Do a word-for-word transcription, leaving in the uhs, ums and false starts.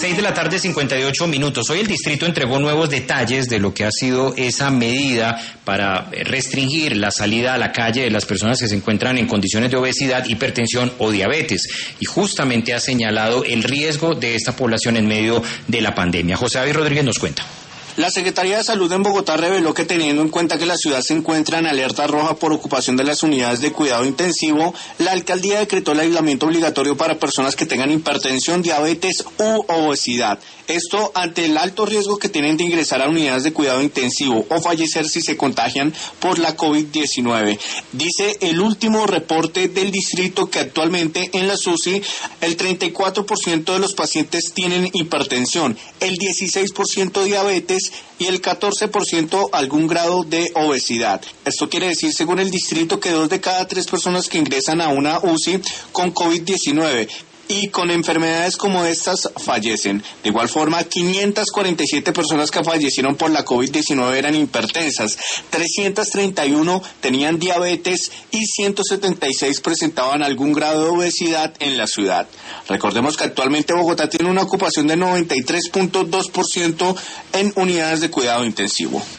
seis de la tarde, cincuenta y ocho minutos. Hoy el distrito entregó nuevos detalles de lo que ha sido esa medida para restringir la salida a la calle de las personas que se encuentran en condiciones de obesidad, hipertensión o diabetes. Y justamente ha señalado el riesgo de esta población en medio de la pandemia. José David Rodríguez nos cuenta. La Secretaría de Salud en Bogotá reveló que, teniendo en cuenta que la ciudad se encuentra en alerta roja por ocupación de las unidades de cuidado intensivo, la alcaldía decretó el aislamiento obligatorio para personas que tengan hipertensión, diabetes u obesidad. Esto ante el alto riesgo que tienen de ingresar a unidades de cuidado intensivo o fallecer si se contagian por la COVID diecinueve. Dice el último reporte del distrito que actualmente en la S U S I el treinta y cuatro por ciento de los pacientes tienen hipertensión, el dieciséis por ciento diabetes y el catorce por ciento algún grado de obesidad. Esto quiere decir, según el distrito, que dos de cada tres personas que ingresan a una U C I con COVID diecinueve y con enfermedades como estas fallecen. De igual forma, quinientas cuarenta y siete personas que fallecieron por la COVID diecinueve eran hipertensas, trescientas treinta y uno tenían diabetes y ciento setenta y seis presentaban algún grado de obesidad en la ciudad. Recordemos que actualmente Bogotá tiene una ocupación de noventa y tres punto dos por ciento en unidades de cuidado intensivo.